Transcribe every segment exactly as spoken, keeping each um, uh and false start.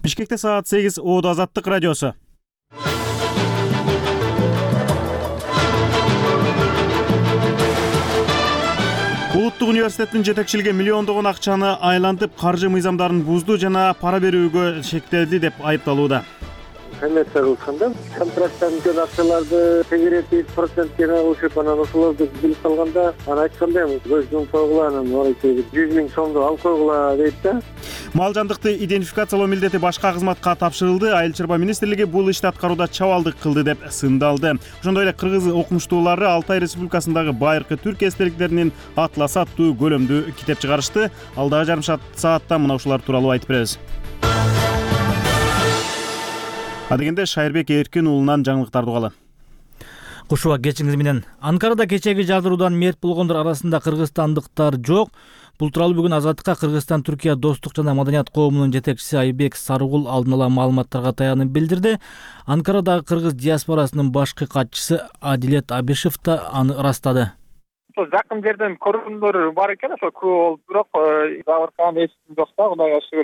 Бишкекте саат сегиз, Оодо Азаттык радиосу. Улуттук университеттин жетекчилиги миллиондогон акчаны айлантып, каржы мыйзамдарын бузду жана пара берүүгө шектеди деп айыпталууда. Коммерция кылганда контракттан өткөн акчаларды тегеретип, процентке ушуп анан ошолорду билип калганда, анан айткандай көздүн койгула, анан жүз миң сомду алып койгула дейт да. Мал жандыкты идентификациялоо милдети башка кызматка тапшырылды. Айыл чарба министрлиги бул ишти аткарууда чабалдык кылды деп сындалды. Ошондой эле кыргыз окумуштуулары Алтай Республикасындагы байыркы түрк эстеликтеринин атлас аттуу көлөмдүү китеп чыгарышты. Алдагы жарым саатта мына ушулар тууралуу айтып беребиз. Адегенде Шайырбек Эркин уулунан жаңылыктарды угалы. Кушуба кечиңиз менен. Анкарада кечеги жардыруудан мерт болгондор арасында кыргызстандыктар жок. Бул тууралуу бүгүн Азаттыкка Кыргызстан Түркия достук жана маданият коомунун жетекчиси Айбек Сарыгул алдын ала маалыматтарга таянып билдирди. Анкарадагы кыргыз диаспорасынын башкы катчысы Адилет Абишев да аны ырастады. Жакын жерден көргөндөр бар экен, ошо көп болуп, бирок жабыркаган эчким жок да, Кудайга шүгүр.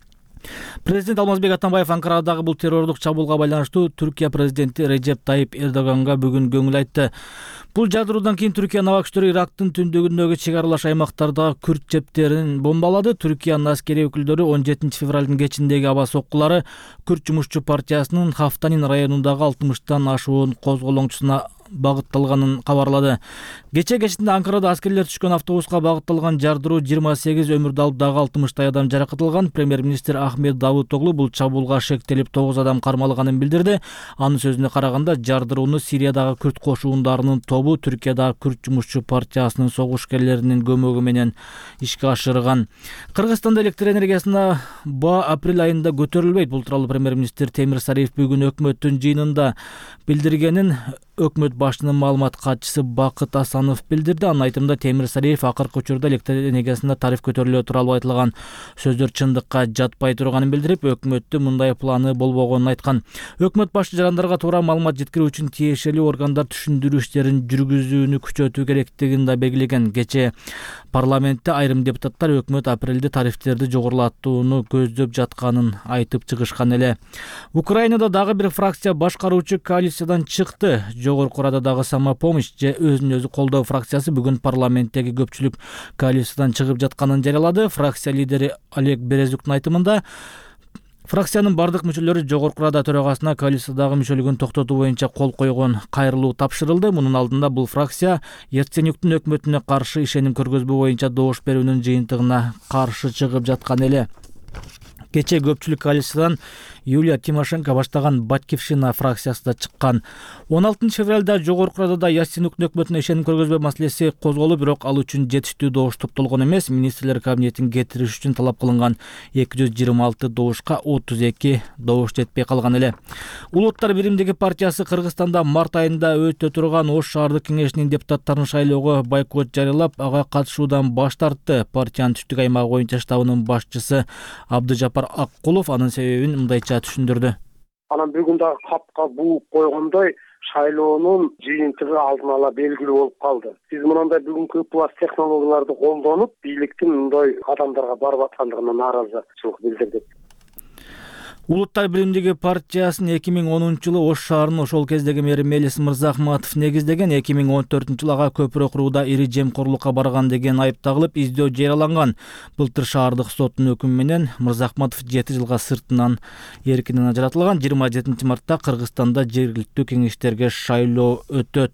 Президент Алмазбек Атамбаев Анкарадагы бул террорлук чабуулга байланыштуу Түркия президенти Режеп Тайип Эрдоганга бүгүн көңүл айтты. Бул жардыруудан кийин Түркия наба күчтөрү Ирактын түндүгүндөгү чек аралаш аймактардагы күрд чептерин бомбалады. Түркиянын аскери өкүлдөрү он жетинчи февралдын кечиндеги аба соккулары Күрд жумушчу партиясынын Хафтанин районундагы алтымыштан ашуун козголоңчусуна багытталганын кабарлады. Кече кечинде Анкарада аскерлер түшкөн автобуска багытталган жардыруу жыйырма сегиз өмүрдү алып, дагы алтымыштай адам жаракат алган. Премьер-министр Ахмет Давутоглу бул чабуулга шектелип тогуз адам кармалганын билдирди. Анын сөзүнө караганда, жардырууну Сириядагы күрд кошуундарынын тобу Түркиядагы Күрд жумушчу партиясынын согушкерлеринин көмөгү менен ишке ашырган. Кыргызстанда электр энергиясына баа апрель айында көтөрүлбөйт. Бул тууралуу премьер-министр Темир Сариев бүгүн өкмөттүн жыйынында билдиргенин өкмөт башчынын маалымат катчысы Бакыт Асанов билдирди. Анын айтымында Темир Сариев акыркы учурда электр энергиясында тариф көтөрүлүү тууралуу айтылган сөздөр чындыкка жатпай турганын билдирип, өкмөттүн мындай планы болбогонун айткан. Өкмөт башчы жарандарга туура маалымат жеткирүү үчүн тиешелүү органдар түшүндүрүү иштерин жүргүзүүнү күчөтүү керектигин да белгилеген. Кече парламентте айрым депутаттар өкмөт апрелде тарифтерди жогорулатууну көздөп жатканын айтып чыгышкан эле. Украинада дагы бир фракция башкаруучу коалициядан чыкты. Жогорку Рададагы Самопомощь же өзүн өзү колдоо фракциясы бүгүн парламенттеги көпчүлүк коалициядан чыгып жатканын жарыялады. Фракция лидери Олег Березуктун айтымында, фракциянын бардык мүчөлөрү Жогорку Рада төрагасына коалициядагы мүчөлүгүн токтотуу боюнча кол койгон кайрылуу тапшырылды. Мунун алдында бул фракция Яценюктун өкмөтүнө каршы ишеним көргөзбөө боюнча добуш берүүнүн жыйынтыгына каршы чыгып жаткан эле. Кече көпчүлүк коалициядан Юлия Тимошенко баштаган Батькивщина фракциясы да чыккан. он алтынчы февралда Жогорку Радада Яценюктун өкмөтүнө ишеним көргөзбөө маселеси козголуп, бирок ал үчүн жетиштүү добуш топтолгон эмес. Министрлер кабинетин кетириш үчүн талап кылынган эки жүз жыйырма алты добушка отуз эки добуш жетпей калган эле. Улуттар биримдиги партиясы Кыргызстанда март айында өтө турган Ош шаардык кеңешинин депутаттарын шайлоого бойкот жарыялап, ага катышуудан баш тартты. Партиянын түштүк аймагы боюнча штабынын башчысы Абдыжапар Аккулов анын себебин мындайча түшүндүрдү. Анан бүгүн дагы капка бууп койгондой шайлоонун жыйынтыгы алдын ала белгилүү болуп калды. Биз мындай бүгүнкү пласт технологияларды колдонуп, бийликтин мындай адамдарга барып аткандыгына нааразычылык билдирдик. Улуттар биримдиги партиясын эки миң онунчу жылы Ош шаарынын ошол кездеги мэри Мелис Мырзахматов негиздеген. эки миң он төртүнчү жылы ага көпүрө курууда ири жемкорлукка барган деген айып тагылып, издөө жарыяланган. Былтыр шаардык соттун өкүмү менен Мырзахматов жети жылга сыртынан эркинен ажыратылган. жыйырма жетинчи мартта Кыргызстанда жергиликтүү кеңештерге шайлоо өтөт.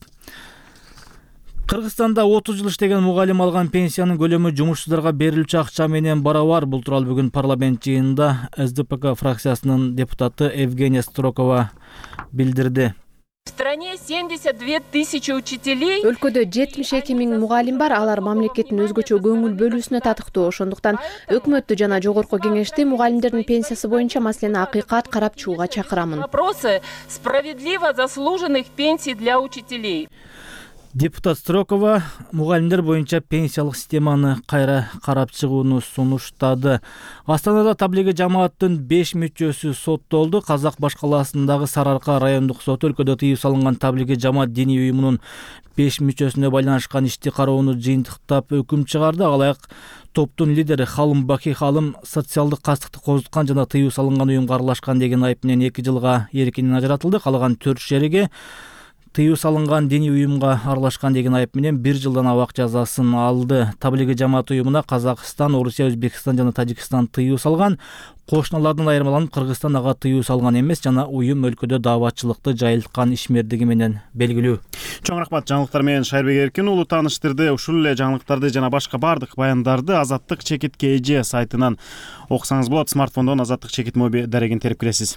Кыргызстанда отуз жыл иштеген мугалим алган пенсиянын көлөмү жумушсуздарга берилүүчү акча менен барабар. Бул тууралуу бүгүн парламент жыйынында эс дэ пэ ка фракциясынын депутаты Евгения Строкова билдирди. В стране семьдесят две тысячи учителей. Өлкөдө жетимиш эки миң мугалим бар. Алар мамлекеттин өзгөчө көңүл бөлүүсүнө татыктуу. Ошондуктан өкмөттү жана жогорку кеңешти мугалимдердин пенсиясы боюнча маселени акыйкат карап чыгууга чакырамын. Вопросы справедливо заслуженных пенсий для учителей. Депутат Строкова мугалимдер боюнча пенсиялык системаны кайра карап чыгууну сунуштады. Астанада таблиги жамааттын беш мүчөсү соттолду. Казак баш калаасындагы Сарыарка райондук соту өлкөдө тыюу салынган таблиги жамаат диний уюмунун беш мүчөсүнө байланышкан ишти кароону жыйынтыктап өкүм чыгарды. Алаяк топтун лидери Халым Баки Халым социалдык кастыкты козуткан жана тыюу салынган уюмга аралашкан деген айып менен эки жылга эркинен ажыратылды. Калган төрт шериги тыюу салынган диний уюмга аралашкан деген айып менен бир жылдан абак жазасын алды. Таблиги жамаат уюмуна Казакстан, Орусия, Өзбекстан жана Тажикстан тыюу салган. Кошуналардан айырмаланып Кыргызстан ага тыюу салган эмес жана уюм өлкөдө дааватчылыкты жайылткан ишмердиги менен белгилүү. Чоң рахмат, жаңылыктар менен Шайырбек Эркин уулу тааныштырды. Ушул эле жаңылыктарды жана башка бардык баяндарды Азаттык чекит КЖ сайтынан окусаңыз болот. Смартфондон Азаттык чекит моби дарегин терип киресиз.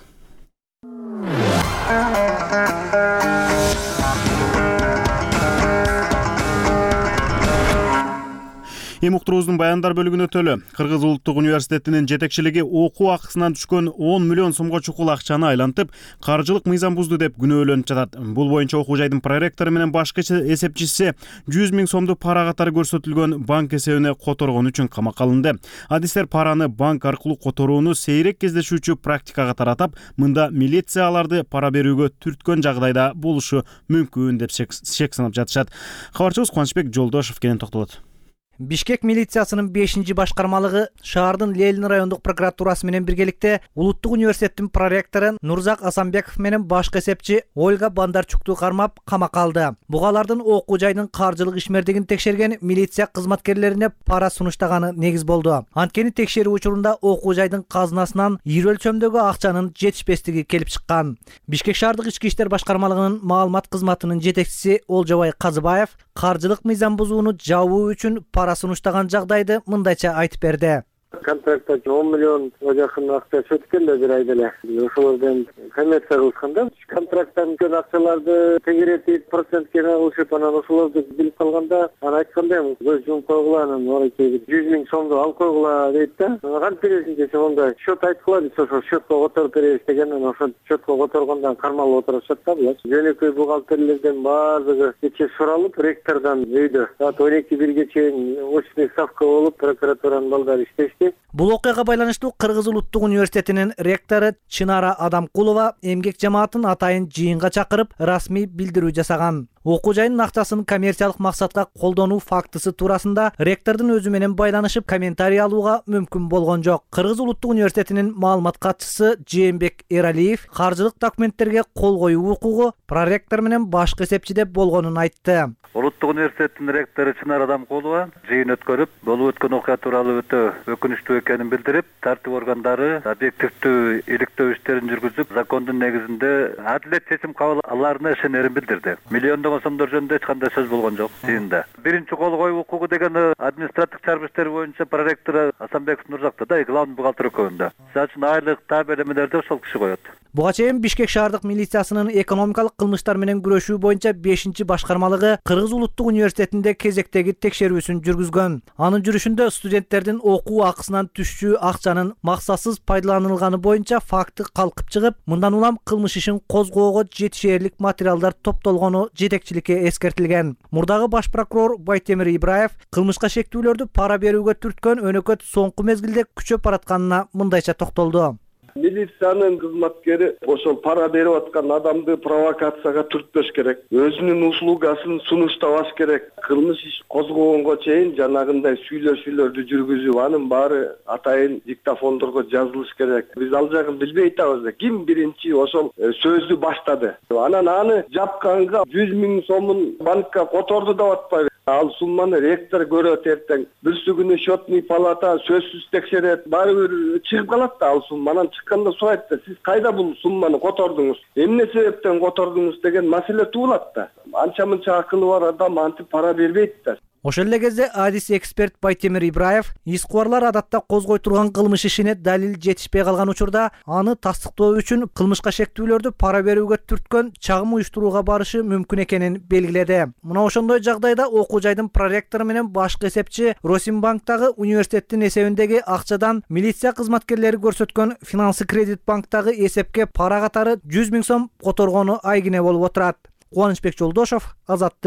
Эми уктуруубуздун баяндар бөлүгүнө төлө. Кыргыз улуттук университетинин жетекчилиги окуу акысынан түшкөн он миллион сомго чукул акчаны айлантып, каржылык мыйзам бузду деп күнөөлөнүп жатат. Бул боюнча окуу жайдын проректору менен башкы эсепчиси жүз миң сомду пара катары көрсөтүлгөн банк эсебине которгон үчүн камакка алынды. Адистер параны банк аркылуу которууну сейрек кездешүүчү практикага таратап, мында милиция аларды пара берүүгө түрткөн жагдайда болушу мүмкүн деп шек санап жатышат. Кабарчыбыз Кубанычбек Жолдошов кенен токтолот. Бишкек милициясынын бешинчи башкармалыгы шаардын Ленин райондук прокуратурасы менен биргеликте Улуттук университеттин проректору Нурзак Асанбеков менен башкы эсепчи Ольга Бондарчукту кармап камакка алды. Бугалардын окуу жайдын каржылык ишмердигин текшерген милиция кызматкерлерине пара сунуштаганы негиз болду. Анткени текшерүү учурунда окуу жайдын казынасынан ири өлчөмдөгү акчанын жетишпестиги келип чыккан. Бишкек шаардык ички иштер башкармалыгынын маалымат кызматынын жетекчиси Олжобай Казыбаев каржылык мыйзам бузууну жабуу үчүн пара сунуштаган жагдайды мындайча айтып берди. Контрактта он миллион жакын акча өткөн да бир айда эле. Ошолордон коммерция кылышканда контракттан өткөн акчаларды тегеретип, процентке алышып, анан ошолорду билип калганда, анан айтканда көз жумуп койгула, анан орайчы жүз миң сомду алып койгула дейт да. Кантип бересиң десе, онда счет айткыла дейт, ошо счетко которуп беребиз дегенден, ошо счетко которгондон кармалып отурушат да булар. Жөнөкөй бухгалтерлерден баардыгы кече суралып, ректордон үйдө саат он эки бирге чейин очный ставка болуп, прокуратуранын балдары иштешти. Бул окуяга байланыштуу Кыргыз улуттук университетинин ректору Чынара Адамкулова эмгек жамаатын атайын жыйынга чакырып, расмий билдирүү жасаган. Окуу жайдын акчасын коммерциялык максатка колдонуу фактысы туурасында ректордун өзү менен байланышып комментарий алууга мүмкүн болгон жок. Кыргыз улуттук университетинин маалымат катчысы Жээнбек Эралиев каржылык документтерге кол коюу укугу проректор менен башкы эсепчиде болгонун айтты. Улуттук университеттин ректору Чынара Адамкулова жыйын өткөрүп, болуп өткөн окуя тууралуу өтө өкүнүчтүү экенин билдирип, тартип органдары объективдүү иликтөө иштерин жүргүзүп, закондун негизинде адилет чечим кабыл аларына ишенерин билдирди. Миллиондогон сомдор жөнүндө эч кандай сөз болгон жок жыйында. Биринчи кол коюу укугу деген административдик чарбы иштери боюнча проректор Асанбеков Нурзакта да, главный бухгалтер экөөндө. Сага үчүн айлык табелемелерди ошол киши коет. Буга чейин Бишкек шаардык милициясынын экономикалык кылмыштар менен күрөшүү боюнча бешинчи башкармалыгы Кыргыз улуттук университетинде кезектеги текшерүүсүн жүргүзгөн. Анын жүрүшүндө студенттердин окуу акысынан түшчү акчанын максатсыз пайдаланылганы боюнча факты калкып чыгып, мындан улам кылмыш ишин козгоого жетишээрлик материалдар топтолгону жетекчиликке эскертилген. Мурдагы баш прокурор Байтемир Ибраев кылмышка шектүүлөрдү пара берүүгө түрткөн өнөкөт соңку мезгилде күчөп баратканына мындайча токтолду. Милициянын кызматкери ошол пара берип аткан адамды провокацияга түртпөш керек. Өзүнүн услугасын сунуштабаш керек. Кылмыш иш козгогонго чейин жанагындай сүйлөшүүлөрдү жүргүзүп, анын баары атайын диктофондорго жазылыш керек. Биз ал жагын билбей атабыз. Ким биринчи ошол сөздү баштады? Анан аны жапканга жүз миң сомун банкка которду деп атпайбы? Ал сумманы ректор көрөт эртең. Бүрсү күнү счетный палата сөзсүз текшерет. Баары бир чыгып калат да ал сумма. Анан чыкканда сурайт да, сиз кайда бул сумманы котордуңуз? Эмне себептен котордуңуз деген маселе туулат да. Анча-мынча акылы бар адам антип пара бербейт да. Ошол эле кезде адис эксперт Байтемир Ибраев искубарлар адатта козгой турган кылмыш ишине далил жетишпей калган учурда аны тастыктоо үчүн кылмышка шектүүлөрдү пара берүүгө түрткөн чагым уюштурууга барышы мүмкүн экенин белгиледи. Мына ошондой жагдайда окуу жайдын проректору менен башкы эсепчи Росимбанктагы университеттин эсебиндеги акчадан милиция кызматкерлери көрсөткөн Финансы Кредит банктагы эсепке пара катары жүз миң сом которгону айгине болуп отурат. Кубанычбек Жолдошов, Азаттык,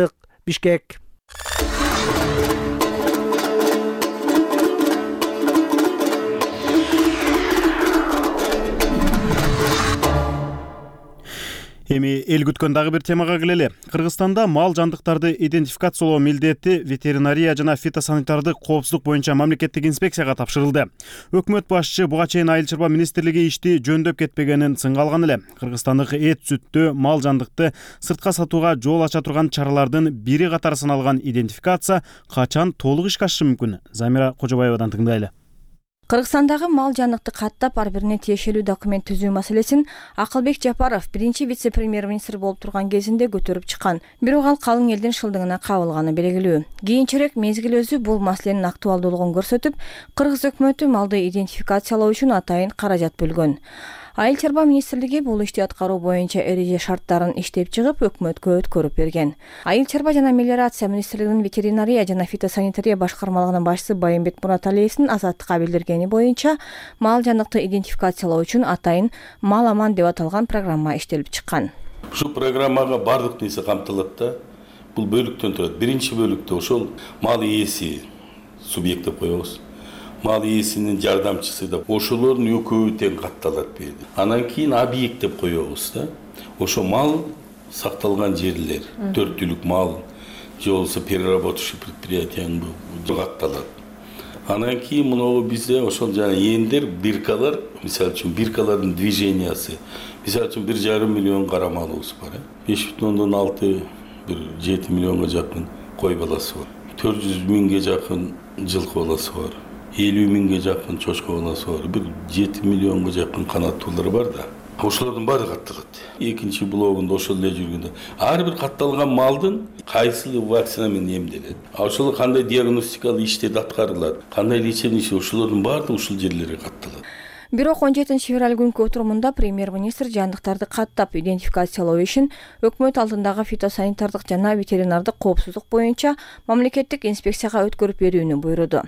Бишкек. Эми эл күткөн дагы бир темага келели. Кыргызстанда мал жандыктарды идентификациялоо милдети ветеринария жана фитосанитардык коопсуздук боюнча мамлекеттик инспекцияга тапшырылды. Өкмөт башчысы буга чейин Айыл чарба министрлиги ишти жөндөп кетпегенин сынга алган эле. Кыргызстандык эт, сүттү, мал жандыкты сыртка сатууга жол ача турган чаралардын бири катары саналган идентификация качан толук ишке ашышы мүмкүн? Замира Кожобаевадан тыңдайлы. Кыргызстандагы мал жандыкты каттап ар бирине тиешелүү документ түзүү маселесин Акылбек Жапаров биринчи вице-премьер-министр болуп турган кезинде көтөрүп чыккан. Бирок ал калың элдин шылдыгына кабылганы белгилүү. Кийинчерээк мезгил өзү бул маселенин актуалдуулугун көрсөтүп, Кыргыз өкмөтү малды идентификациялоо үчүн атайын каражат бөлгөн. Айыл чарба министрлиги бул ишти аткаруу боюнча эреже шарттарын иштеп чыгып, өкмөткө өткөрүп берген. Айыл чарба жана мелиорация министрлигинин ветеринария жана фитосанитария башкармалыгынын башчысы Байымбет Мураталиевдин Азаттыкка билдиргени боюнча, мал жандыкты идентификациялоо үчүн атайын мал аман деп аталган программа иштелип чыккан. Ушул программага бардык нерсе камтылат да. Бул бөлүктөн турат. Биринчи бөлүктө ошол мал ээси субъект деп коебуз. Мал ээсинин жардамчысы деп ошолордун экөөбү тең катталат берди. Анан кийин объект деп коебуз да. Ошо мал сакталган жерлер, төрт түлүк мал, же болбосо переработчу предприятияны катталат. Анан кийин муногу бизде ошол жана эндер биркалар, мисалы үчүн биркалардын движениясы, мисалы үчүн бир жарым миллион кара малыбыз бар. беш бүтүн ондон алты, бир жети миллионго жакын кой баласы бар. төрт жүз миңге жакын жылкы баласы бар. элүү миңге жакын чочко баласы бар. бир жети миллионго жакын канаттуулар бар да. Ошолордун баары катталат. Экинчи блогунда ошол эле жүргөндө ар бир катталган малдын кайсыл вакцина менен эмделет, ошол кандай диагностикалык иштер аткарылат, кандай лечение, ошолордун баардыгы ушул жерлерге катталат. Бирок он жетинчи февраль күнкү отурумунда премьер-министр жандыктарды каттап идентификациялоо ишин өкмөт алдындагы фитосанитардык жана ветеринардык коопсуздук боюнча мамлекеттик инспекцияга өткөрүп берүүнү буйруду.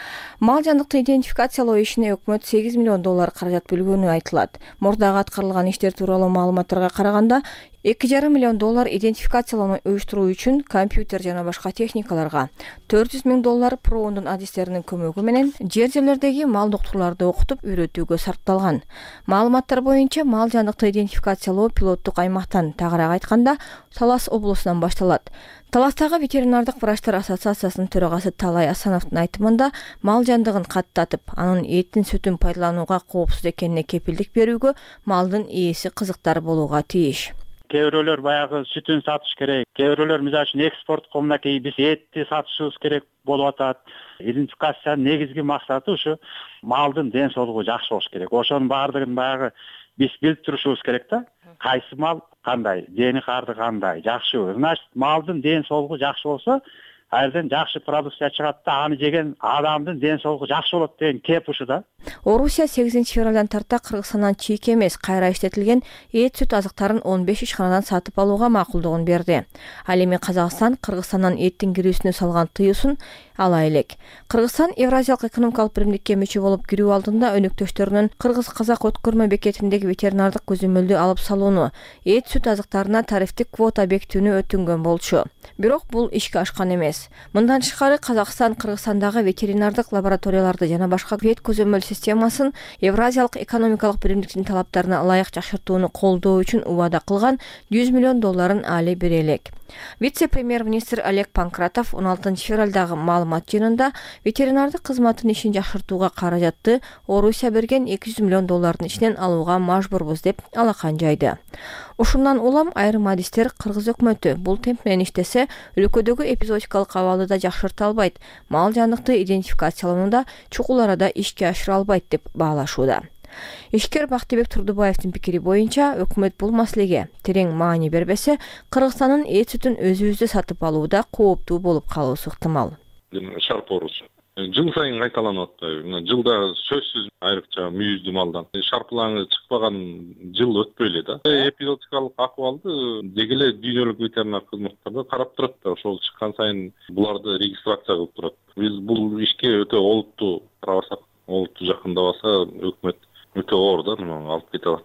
Мал жандыкты идентификациялоо ишине өкмөт сегиз миллион доллар каражат бөлгөнү айтылат. Мурдагы аткарылган иштер тууралуу маалыматтарга караганда эки жарым миллион доллар идентификациялоону уюштуруу үчүн компьютер жана башка техникаларга, төрт жүз миң доллар проондун адистеринин көмөгү менен жер жерлердеги мал доктурларды окутуп үйрөтүүгө сарпталган. Маалыматтар боюнча мал жандыкты идентификациялоо пилоттук аймактан, тагыраак айтканда, Талас облусунан башталат. Таластагы ветеринардык врачтар ассоциациясынын төрагасы Талай Асановдун айтымында, мал жандыгын каттатып, анын этин, сүтүн пайдаланууга коопсуз экенине кепилдик берүүгө малдын ээси кызыктар болууга тийиш. Кээ бирөөлөр баягы сүтүн сатыш керек, кээ бирөөлөр мисалы үчүн экспортко мынакей биз этти сатышыбыз керек болуп атат. Идентификациянын негизги максаты ушу малдын ден соолугу жакшы болуш керек. Ошонун баардыгын баягы биз билип турушубуз керек да. Кайсы мал кандай, дени карды кандай, жакшыбы. Значит, малдын ден соолугу жакшы болсо, айрдан жакшы продукция чыгат да, аны жеген адамдын ден соолугу жакшы болот деген кеп ушу да. Орусия сегизинчи февралдан тарта Кыргызстандан чийик эмес, кайра иштетилген эт, сүт азыктарын он беш ишканадан сатып алууга макулдугун берди. Ал эми Казакстан Кыргызстандан эттин кирүүсүнө салган тыюусун ала элек. Кыргызстан Евразиялык экономикалык биримдикке мүчө болуп кирүү алдында өнөктөштөрүнүн Кыргыз-Казак өткөрмө бекетиндеги ветеринардык көзөмөлдү алып салууну, эт, сүт азыктарына тарифтик квота бекитүүнү өтүнгөн болчу. Бирок бул ишке ашкан эмес. Мындан тышкары Казакстан Кыргызстандагы ветеринардык лабораторияларды жана башка вет көзөмөл системасын Евразиялык экономикалык биримдиктин талаптарына ылайык жакшыртууну колдоо үчүн убада кылган жүз миллион долларын али бере элек. Вице-премьер-министр Олег Панкратов он алтынчы февралдагы маалымат жыйынында ветеринардык кызматтын ишин жакшыртууга каражатты Орусия берген эки жүз миллион доллардын ичинен алууга мажбурбуз деп алакан жайды. Ушундан улам айрым адистер Кыргыз өкмөтү бул темп менен иштесе, өлкөдөгү эпизодикалык абалды да жакшырта албайт, мал жандыкты идентификациялоонуда чукул арада ишке ашыра албайт деп баалашууда. Ишкер Бактыбек Турдубаевдин пикири боюнча, өкмөт бул маселеге терең маани бербесе, Кыргызстандын эт сүтүн өзүбүздө сатып алууда кооптуу болуп калуусу ыктымал. Шарп оорусу жыл сайын кайталанып атпайбы? Жылда сөзсүз айрыкча мүйүздүү малдан шарпылаңы чыкпаган жыл өтпөй эле да. Эпизодикалык акыбалды деги эле дүйнөлүк ветеринар кызматтарда карап турат да. Ошол чыккан сайын буларды регистрация кылып турат. Биз бул ишке өтө олуттуу карабасак, олуттуу жакындабаса өкмөт өтө оор да, муну алып кете алат деп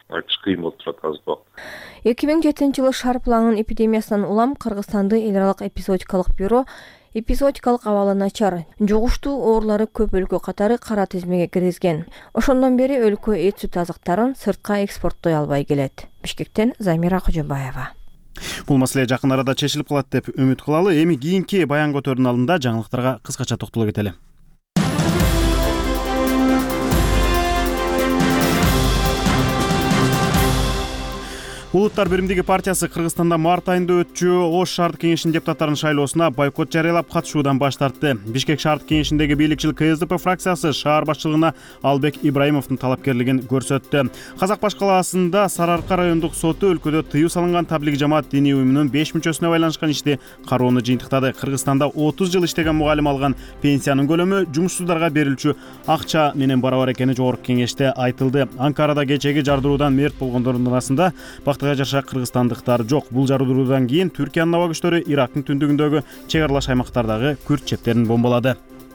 айтыш кыйын болуп турат азыр убакыт. эки миң жетинчи жылы шарпылаңын эпидемиясынан улам Кыргызстанды эл аралык эпизодикалык бюро эпизодикалык абалы начар, жугуштуу оорулары көп өлкө катары кара тизмеге киргизген. Ошондон бери өлкө эт сүт азыктарын сыртка экспорттой албай келет. Бишкектен Замира Кожобаева. Бул маселе жакын арада чечилип калат деп үмүт кылалы. Эми кийинки баян көтөрүүнүн алдында жаңылыктарга кыскача токтоло кетели. Улуттар биримдиги партиясы Кыргызстанда март айында өтчү Ош шаардык кеңешинин депутаттарынын шайлоосуна бойкот жарыялап катышуудан баш тартты. Бишкек шаардык кеңешиндеги бийликчил Ка Эс Де Пе фракциясы шаар башчылыгына Албек Ибраимовдун талапкерлигин көрсөттү. Казак Баш калаасында Сарыарка райондук соту өлкөдө тыюу салынган таблиг жамаат диний уюмунун беш мүчөсүнө байланышкан ишти кароону жыйынтыктады. Кыргызстанда отуз жыл иштеген мугалим алган пенсиянын көлөмү жумушсуздарга берилчү акча менен барабар экени жогорку кеңеште айтылды. Анкарада кечеги жардыруудан мерт болгондордун арасында бактыга жаша кыргызстандыктар жок. Бул жардыруудан кийин Түркиянын аба күчтөрү Ирактын түндүгүндөгү чек аралаш аймактардагы күрт чептерин бомбалады.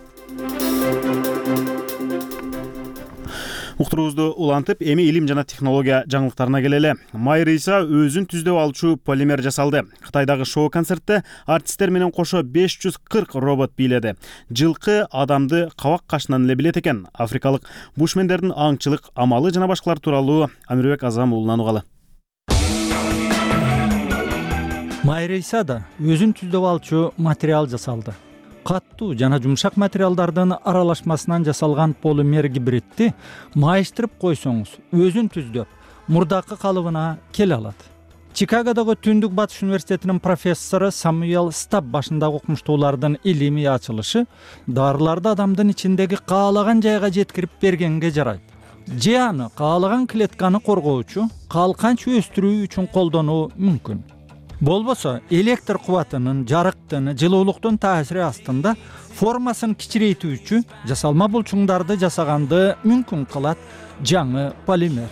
Уктуруубузду улантып, эми илим жана технология жаңылыктарына келели. Майыр Иса өзүн түздөп алчу полимер жасалды. Кытайдагы шоу концертте артисттер менен кошо беш жүз кырк робот бийледи. Жылкы адамды кабак кашынан эле билет экен. Африкалык бушмендердин аңчылык амалы жана башкалар тууралуу Амирбек Азам уулунан угалы. Майыр Иса да өзүн түздөп алчу материал жасалды. Каттуу жана жумшак материалдардын аралашмасынан жасалган полимер гибридти майыштырып койсоңуз, өзүн түздөп, мурдакы калыбына келе алат. Чикагодогу Түндүк Батыш университетинин профессору Самуэл Стаб башындагы окумуштуулардын илимий ачылышы дарыларды адамдын ичиндеги каалаган жайга жеткирип бергенге жарайт. Же аны каалаган клетканы коргоочу, калканч өстүрүү үчүн колдонуу мүмкүн. Болбосо электр кубатынын, жарыктын, жылуулуктун таасири астында формасын кичирейтүүчү жасалма булчуңдарды жасаганды мүмкүн кылат жаңы полимер.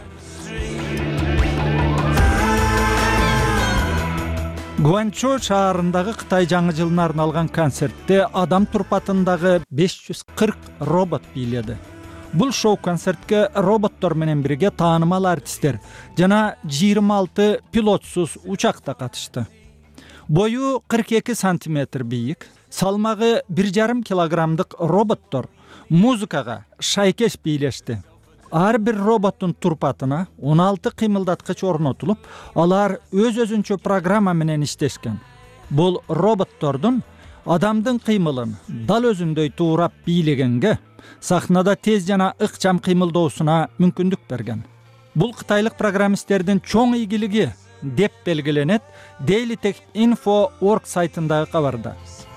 Гуанчжоу шаарындагы Кытай жаңы жылына арналган концертте адам турпатындагы беш жүз кырк робот бийледи. Бул шоу концертке роботтор менен бирге таанымал артисттер жана жыйырма алты пилотсуз учакта катышты. Бою кырк эки сантиметр бийик, салмагы бир жарым килограммдык роботтор музыкага шайкеш бийлешти. Ар бир роботтун турпатына он алты кыймылдаткыч орнотулуп, алар өз-өзүнчө программа менен иштешкен. Бул роботтордун адамдын кыймылын дал өзүндөй туурап бийлегенге сахнада тез жана ыкчам кыймылдоосуна мүмкүндүк берген. Бул кытайлык программисттердин чоң ийгилиги деп белгиленет Daily Tech Info точка org сайтындагы кабарда.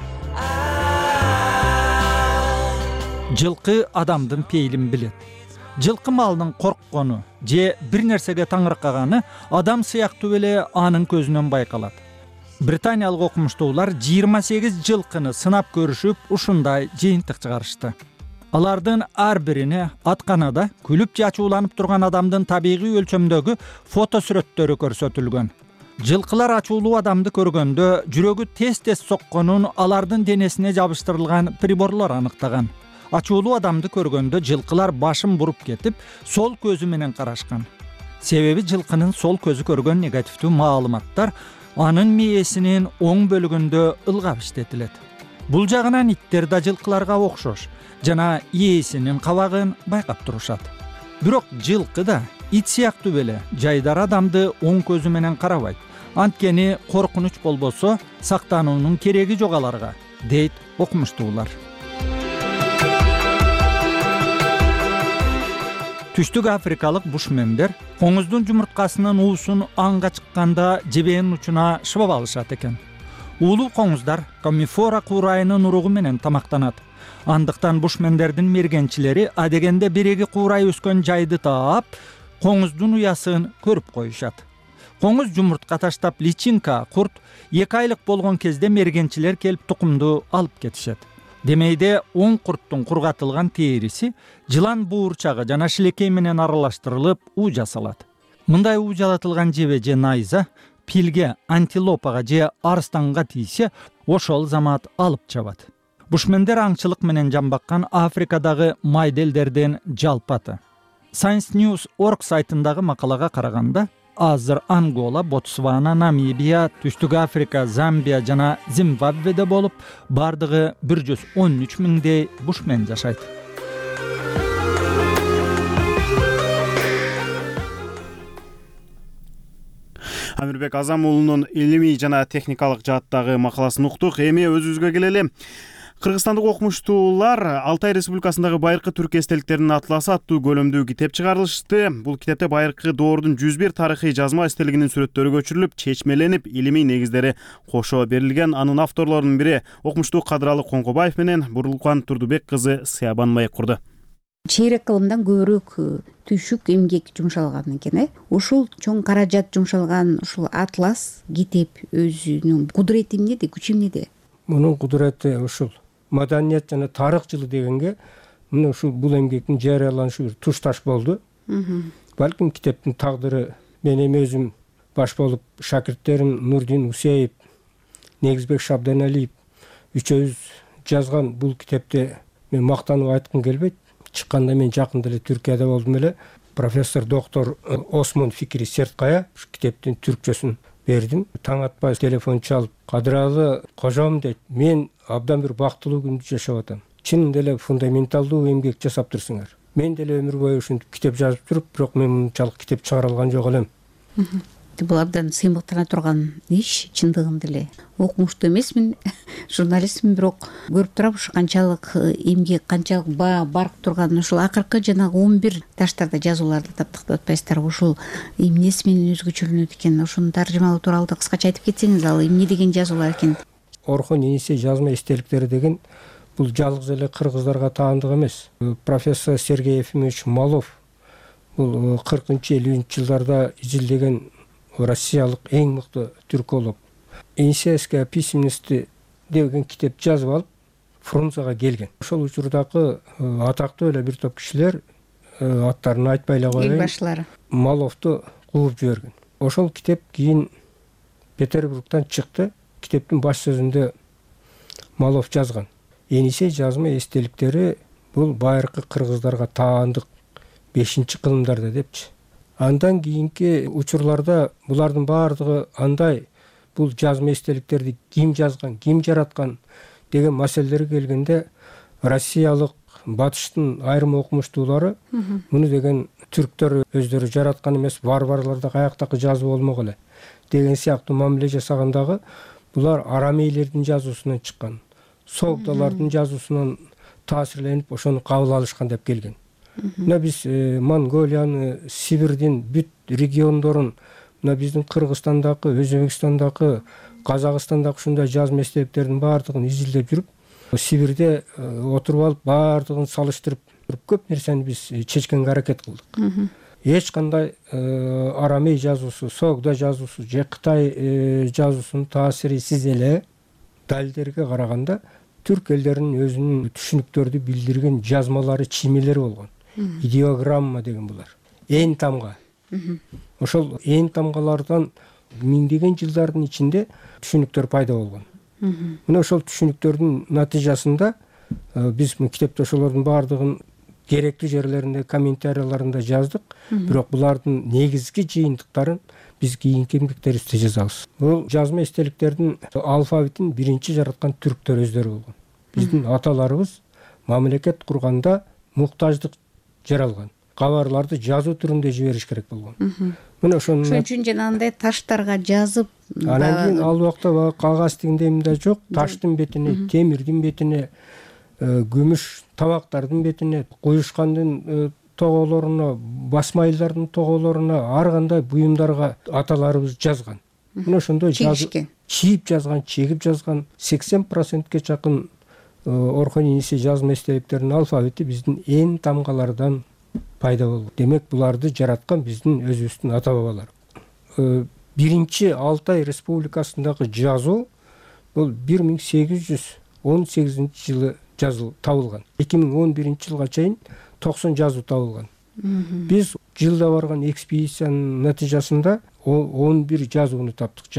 Жылкы адамдын пейлин билет. Жылкы малдын корккону же бир нерсеге таңыркаганы адам сыяктуу эле анын көзүнөн байкалат. Британиялык окумуштуулар жыйырма сегиз жылкыны сынап көрүшүп, ушундай жыйынтык чыгарышты. Алардын ар бирине атканада күлүп ачууланып турган адамдын табигый өлчөмдөгү фото сүрөттөрү көрсөтүлгөн. Жылкылар ачуулуу адамды көргөндө жүрөгү тез-тез сокконун алардын денесине жабыштырылган приборлор аныктаган. Ачуулуу адамды көргөндө жылкылар башын буруп кетип, сол көзү менен карашкан. Себеби жылкынын сол көзү көргөн негативдүү маалыматтар анын мээсинин оң бөлүгүндө ылгап иштетилет. Бул жагынан иттер да жылкыларга окшош жана ээсинин кабагын байкап турушат. Бирок жылкы да ит сыяктуу эле жайдар адамды оң көзү менен карабайт. Анткени коркунуч болбосо сактануунун кереги жок аларга, дейт окумуштуулар. Түштүк африкалык бушмендер коңуздун жумурткасынын уусун аңга чыкканда жебенин учуна шыбап алышат экен. Уулуу коңуздар комифора куурайынын уругу менен тамактанат. Андыктан бушмендердин мергенчилери адегенде биреги куурай өскөн жайды таап, коңуздун уясын көрүп коюшат. Коңуз жумуртка таштап личинка, курт эки айлык болгон кезде мергенчилер келип тукумду алып кетишет. Демейде он курттун кургатылган териси жылан буурчагы жана шилекей менен аралаштырылып уу жасалат. Мындай уу жалатылган жебе же найза пилге, антилопага же арстанга тийсе, ошол замат алып чабат. Бушмендер аңчылык менен жамбаккан Африкадагы майделдерден жалпаты. Science News точка орг сайтындагы макалага караганда азыр Ангола, Ботсвана, Намибия, Түштүк Африка, Замбия жана Зимбабведе болуп, бардыгы бир жүз он үч миңдей бушмен жашайт. Амирбек Азам уулунун илимий жана техникалык жааттагы макаласын уктук. Эми өзүбүзгө келели. Кыргызстандык окумуштуулар Алтай Республикасындагы байыркы түрк эстеликтеринин атласы аттуу көлөмдүү китеп чыгарылышты. Бул китепте байыркы доордун жүз бир тарыхый жазма эстелигинин сүрөттөрү көчүрүлүп, чечмеленип, илимий негиздери кошо берилген. Анын авторлорунун бири окумуштуу Кадыралы Коңкобаев менен Бурлукан Турдубек кызы Сыябан Майкурду. Чейрек кылымдан көбүрөөк түйшүк эмгек жумшалган экен, э. Ушул чоң каражат жумшалган ушул атлас китеп өзүнүн кудурети эмнеде, күчү эмнеде? Мунун кудурети ушул маданият жана тарых жылы дегенге мына ушул бул эмгектин жарыяланышы бир туш таш болду. Балким китептин тагдыры мен эми өзүм баш болуп шакирттерим Нурдин Усеев, Негизбек Шабданалиев үчөөбүз жазган бул китепте мен мактанып айткым келбейт. Чыкканда мен жакында эле Түркияда болдум эле. Профессор доктор Осмон Фикри Серткая ушу китептин түркчөсүн бердим. Таң атпай телефон чалып, Кадыралы кожом дейт, мен абдан бир бактылуу күндү жашап атам. Чынында эле фундаменталдуу эмгек жасап турсуңар. Мен деле өмүр бою ушинтип китеп жазып туруп, бирок мен мынчалык китеп чыгара алган жок элем. Бул абдан сыймыктана турган иш, чындыгында эле. Окумуштуу эмесмин, журналистмин, бирок көрүп турам ушу канчалык эмгек, канчалык баа барып турган ушул акыркы жанагы он бир таштарда жазууларды таптык деп атпайсыздарбы? Ушул эмнеси менен өзгөчөлөнөт экен? Ошону таржымалоо тууралуу кыскача айтып кетсеңиз, ал эмне деген жазуулар экен? Орхон Енисей жазма эстеликтери деген бул жалгыз эле кыргыздарга таандык эмес. Профессор Сергей Ефимович Малов бул кыркынчы элүүнчү жылдарда изилдеген россиялык эң мыкты түрколог. Енисейская письменности деген китеп жазып алып, Фрунзега келген. Ошол учурдагы атактуу эле бир топ кишилер, аттарын айтпай эле коеюн, эл башлары Маловду кууп жиберген. Ошол китеп кийин Петербургтан чыкты. Китептин баш сөзүндө Малов жазган. Енисей жазма эстеликтери бул байыркы кыргыздарга таандык бешинчи кылымдарда депчи. Андан кийинки учурларда булардын баардыгы андай бул жазма эстеликтерди ким жазган, ким жараткан деген маселелерге келгенде россиялык батыштын айрым окумуштуулары муну деген түрктөр өздөрү жараткан эмес, варварларда каяктакы жазуу болмок эле деген сыяктуу мамиле жасагандагы булар арамейлердин жазуусунан чыккан, соғдалардын жазуусунан таасирленип ошону кабыл алышкан деп келген. Мына биз Монголияны, Сибирдин бүт региондорун, мына биздин Кыргызстандагы, Өзбекстандагы, Казакстандагы ушундай жазма эстеликтердин баардыгын изилдеп жүрүп, Сибирде отуруп алып баардыгын салыштырып, көп нерсени биз чечкенге аракет кылдык. Эч кандай арамей жазуусу, соғда жазуусу же Кытай жазуусунун таасирисиз эле далилдерге караганда түрк элдеринин өзүнүн түшүнүктөрдү билдирген жазмалары, чимелери болгон. Идеограмма деген булар. Эң тамга. Ошол эң тамгалардан миңдеген жылдардын ичинде түшүнүктөр пайда болгон. Мына ошол түшүнүктөрдүн натыйжасында биз бул китепте ошолордун баардыгын керектүү жерлеринде, комментарияларында жаздык, бирок булардын негизги жыйынтыктарын биз кийинки эмгектерибизде жазабыз. Бул жазма эстеликтердин алфавитин биринчи жараткан түрктөр өздөрү болгон. Биздин аталарыбыз мамлекет курганда муктаждык жаралган. Кабарларды жазуу түрүндө жибериш керек болгон. Мына ошону ошон үчүн жанагындай таштарга жазып, анан кийин ал убакта кагаз деген да жок, таштын бетине, темирдин бетине, күмүш табактардын бетине, куюшкандын тоголоруна, басмайылдардын тоголоруна, ар кандай буюмдарга аталарыбыз жазган. Мына ошондой жазып, чийип жазган, чегип жазган сексен процентке жакын Орхон Енисей жазма эстеликтеринин алфавити биздин эң тамгалардан пайда болду. Демек, буларды жараткан биздин өзүбүздүн ата бабалар. Биринчи Алтай Республикасындагы жазуу бул бир миң сегиз жүз он сегизинчи жылы жазыл табылган. эки миң он биринчи жылга чейин токсон жазуу табылган. Биз жылда барган экспедициянын натыйжасында он бир жазууну таптык жаңы.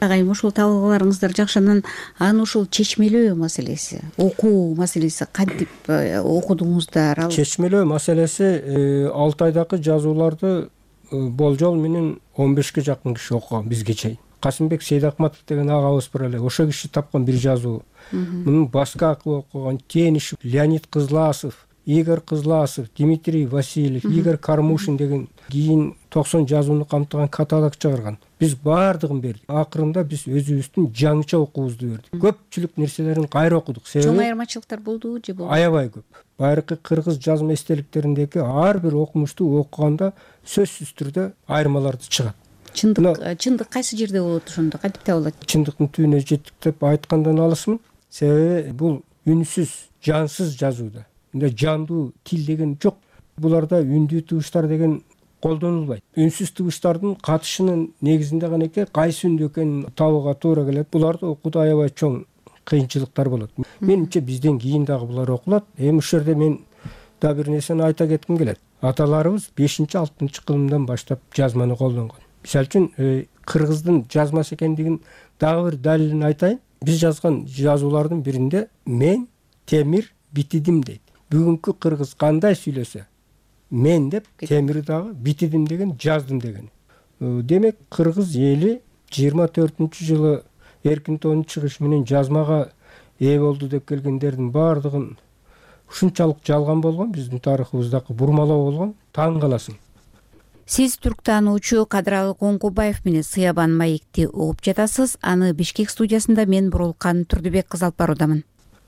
агайым ушул талкууларыңыздар жакшынан аны ушул чечмелөө маселеси, окуу маселеси кантип окудуңуздар? Ал чечмелөө маселеси алты айдагы жазууларды болжол менен он бешке жакын киши окуган бизге чейин. Касымбек Сейдакматов деген агабыз бар эле, ошол киши тапкан бир жазуу. Мунун Баскаков окуган, Тенишев, Леонид Кызласов, Игорь Кызласов, Дмитрий Васильев, Игорь Кармушин деген кийин токсон жазууну камтыган каталог чыгарган. Биз баардыгын бердик. Акырында биз өзүбүздүн жаңыча окуубузду бердик. Көпчүлүк нерселерин кайра окудук. Чоң айырмачылыктар болдубу же болбойбу? Аябай көп. Байыркы кыргыз жазма эстеликтериндеги ар бир окумушту окуганда сөзсүз түрдө айырмаларды чыгат. Чындык чындык кайсы жерде болот ошондо? Кантип табылат? Чындыктын түбүнө жеттик деп айткандан алысмын. Себеби бул үнсүз, жансыз жазууда. Мындай жандуу тил деген жок. Буларда үндүү тыбыштар деген колдонулбайт. Үнсүз тыбыштардын катышынын негизинде гана экен кайсы үндүү экенин табууга туура келет. Буларды окууда аябай чоң кыйынчылыктар болот. Менимче бизден кийин дагы булар окулат. Эми ушул жерде мен да бир нерсени айта кетким келет. Аталарыбыз бешинчи алтынчы кылымдан баштап жазманы колдонгон. Мисалы үчүн кыргыздын жазмасы экендигин дагы бир далилин айтайын. Биз жазган жазуулардын биринде мен темир битидим дейт. Бүгүнкү кыргыз кандай сүйлөсө мен деп темир дагы битидим деген жаздым деген. Демек кыргыз эли жыйырма төртүнчү жылы эркин тоонун чыгышы менен жазмага ээ болду деп келгендердин баардыгын ушунчалык жалган болгон, биздин тарыхыбыздагы бурмалоо болгон. Таң каласың. Сиз түрк таануучу Кадыралы Коңкубаев менен Сыябан маекти угуп жатасыз. Аны Бишкек студиясында мен Бурулкан Турдубек кызы алып баруудамын.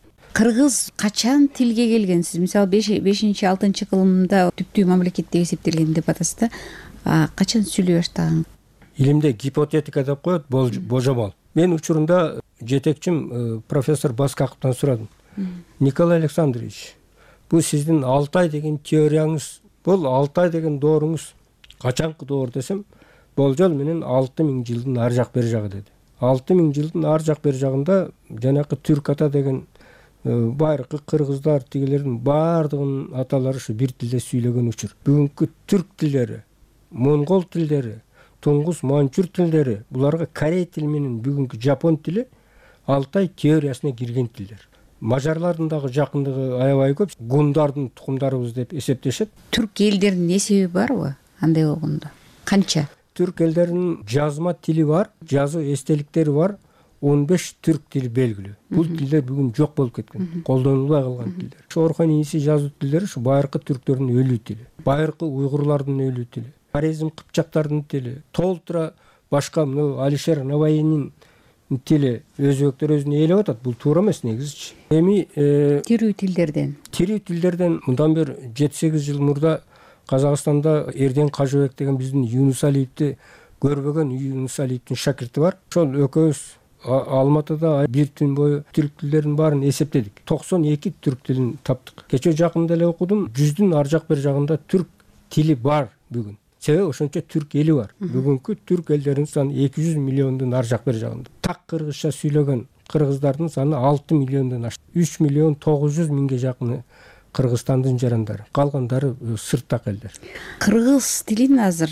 Кыргыз качан тилге келген? Сиз мисалы бешинчи алтынчы кылымда түптүү мамлекет деп эсептелген деп атасыз да. Качан сүйлөй баштаган? Илимде гипотетика деп коет, божомол. Мен учурунда жетекчим профессор Баскаковтан сурадым. Николай Александрович, бул сиздин алты ай деген теорияңыз, бул алты ай деген дооруңуз качанкы доор десем, болжол менен алты миң жылдын ар жак бер жагы деди. алты миң жылдын ар жак бер жагында жанакы түрк ата деген байыркы кыргыздар тигилердин баардыгынын аталары ушу бир тилде сүйлөгөн учур. Бүгүнкү түрк тилдери, монгол тилдери, туңгус манчур тилдери, буларга корей тили менен бүгүнкү жапон тили алты ай теориясына кирген тилдер. Мажарлардын дагы жакындыгы аябай көп. Гундардын тукумдарыбыз деп эсептешет. Түрк элдеринин эсеби барбы? Андай болгондо канча? Түрк элдеринин жазма тили бар, жазуу эстеликтери бар. он беш түрк тили белгилүү. Бул тилдер бүгүн жок болуп кеткен, колдонулбай калган тилдер. Ушу Орхон иниси жазуу тилдери ушу байыркы түрктөрдүн өлүү тили, байыркы уйгурлардын өлүү тили, хорезм кыпчактардын тили, толтура башка мына Алишер Наваинин тили өзбектер өзүнө ээлеп атат. Бул туура эмес негизичи. Эми тирүү тилдерден тирүү тилдерден мындан бир жети сегиз жыл мурда Казакстанда Эрден Кажыбек деген биздин Юнус Алиевди көрбөгөн Юнус Алиевдин шакирти бар. Ошол экөөбүз Алматыда бир түн бою түрк тилдерин баарын эсептедик. токсон эки түрк тилин таптык. Кече жакында эле окудум, жүздүн ар жак бер жагында түрк тили бар бүгүн. Себеби ошончо түрк эли бар. Бүгүнкү түрк элдеринин саны эки жүз миллиондун ар жак бер жагында. Так кыргызча сүйлөгөн кыргыздардын саны алты миллиондон ашты. үч миллион тогуз жүз миңге жакыны Кыргызстандын жарандары, калгандары сырттагы элдер. Кыргыз тилин азыр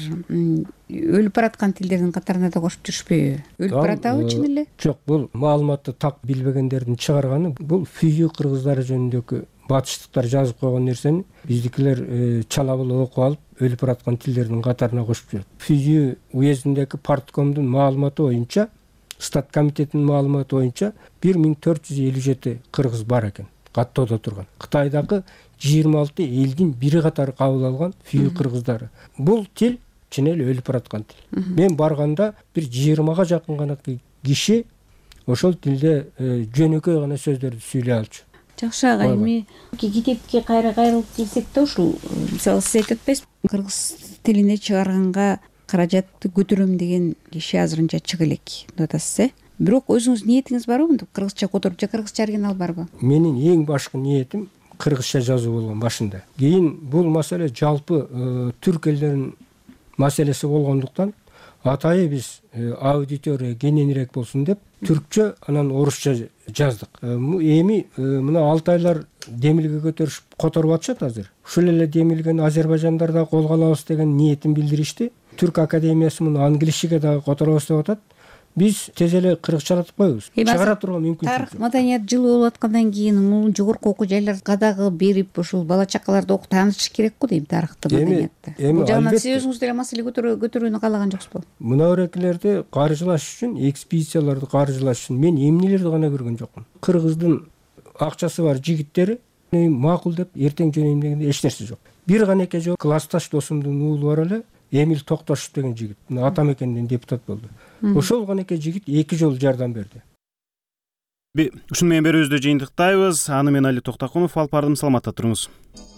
өлүп бараткан тилдердин катарына да кошуп жүрүшпөйбү? Өлүп баратабы чын эле? Жок, бул маалыматты так билбегендердин чыгарганы. Бул фүйүү кыргыздары жөнүндөгү батыштыктар жазып койгон нерсени биздикилер чалабыл окуп алып, өлүп бараткан тилдердин катарына кошуп жүрөт. Фүйүү уездиндеги парткомдун маалыматы боюнча, стат комитетинин маалыматы боюнча бир миң төрт жүз элүү жети кыргыз бар экен. Каттоодо турган. Кытайдагы жыйырма алты элдин бири катары кабыл алган фүйүү кыргыздары. Бул тил чын эле өлүп бараткан тил. Мен барганда бир жыйырмага жакын гана киши ошол тилде жөнөкөй гана сөздөрдү сүйлөй алчу. Жакшы ага, эми китепке кайра кайрылып келсек да, ушул мисалы сиз айтып атпайсызбы, кыргыз тилине чыгарганга каражатты көтөрөм деген киши азырынча чыга элек деп атасыз, э? Бирок өзүңүз ниетиңиз барбы мынтип кыргызча которуп же кыргызча оригинал барбы? Менин эң башкы ниетим кыргызча жазуу болгон башында. Кийин бул маселе жалпы түрк элдеринин маселеси болгондуктан атайы биз аудитория кененирээк болсун деп түркчө анан орусча жаздык. Эми мына алты айлар демилге көтөрүшүп которуп атышат азыр. Ушул эле демилгени азербайжандар да колго алабыз деген ниетин билдиришти. Түрк академиясы муну англишчеге дагы которобуз деп атат. биз тез эле кыргызчалатып коебуз, чыгара турган мүмкүнчүлүк тарых жок. маданият жылы болуп аткандан кийин муну жогорку окуу жайларга дагы берип ушул бала чакаларды окуп таанышыш керек го дейм тарыхты, маданиятты. Бул жагынан сиз өзүңүз деле маселе көтөрүүнү каалаган жоксузбу? Мынабирекилерди каржылаш үчүн, экспедицияларды каржылаш үчүн мен эмнелерди гана көргөн жокмун. Кыргыздын акчасы бар жигиттери макул деп эртең жөнөйм дегенде эч нерсе жок. Бир гана эке жолу классташ досумдун уулу бар эле, Эмил Токтошев деген жигит, ата мекенден депутат болду. Ошол гана эке жигит эки жолу жардам берди. Ушуну менен берүүбүздү жыйынтыктайбыз. Аны мен Али Токтокунов алып бардым. Саламатта туруңуз.